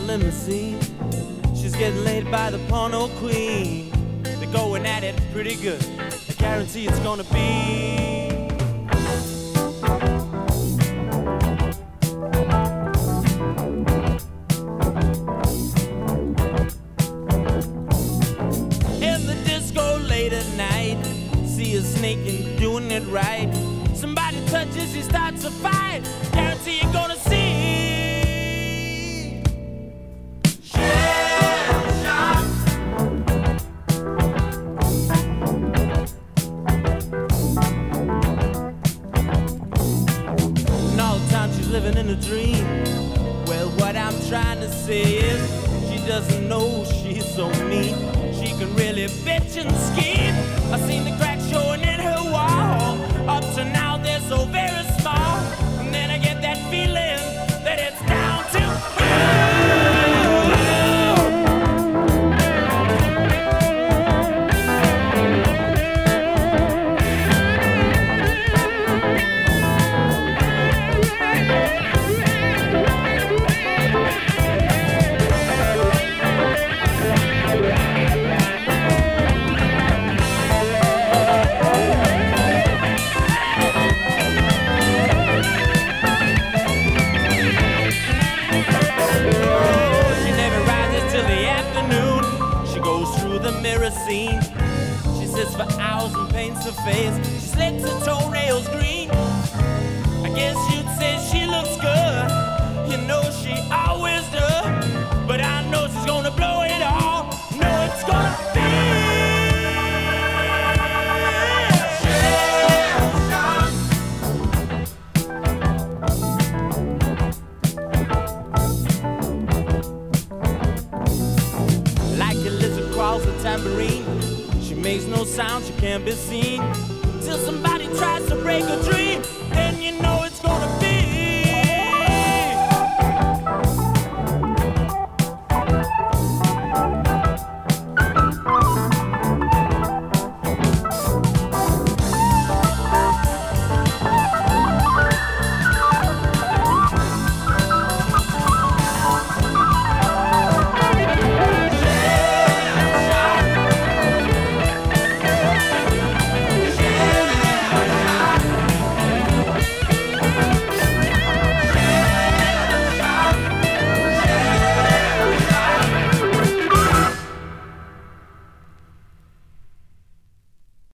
limousine. She's getting laid by the porno queen. They're going at it pretty good. I guarantee it's gonna be. In the disco late at night, see a snake and doing it right. Somebody touches, he starts a fight. Guarantee you're gonna see. Living in a dream. Well, what I'm trying to say is she doesn't know she's so mean. She can really bitch and scheme. I've seen the cracks showing in her wall. Up to now they're so very small. And then I get that feeling that it's down to scene. She sits for hours and paints her face. She slicks her toenails green. I guess you'd say she looks good. You know she always does. But I know she's gonna blow it all. Know it's gonna be. Like a lizard crawls a tambourine. She makes no sound, she can't be seen. Till somebody tries to break her dream. Then you know it's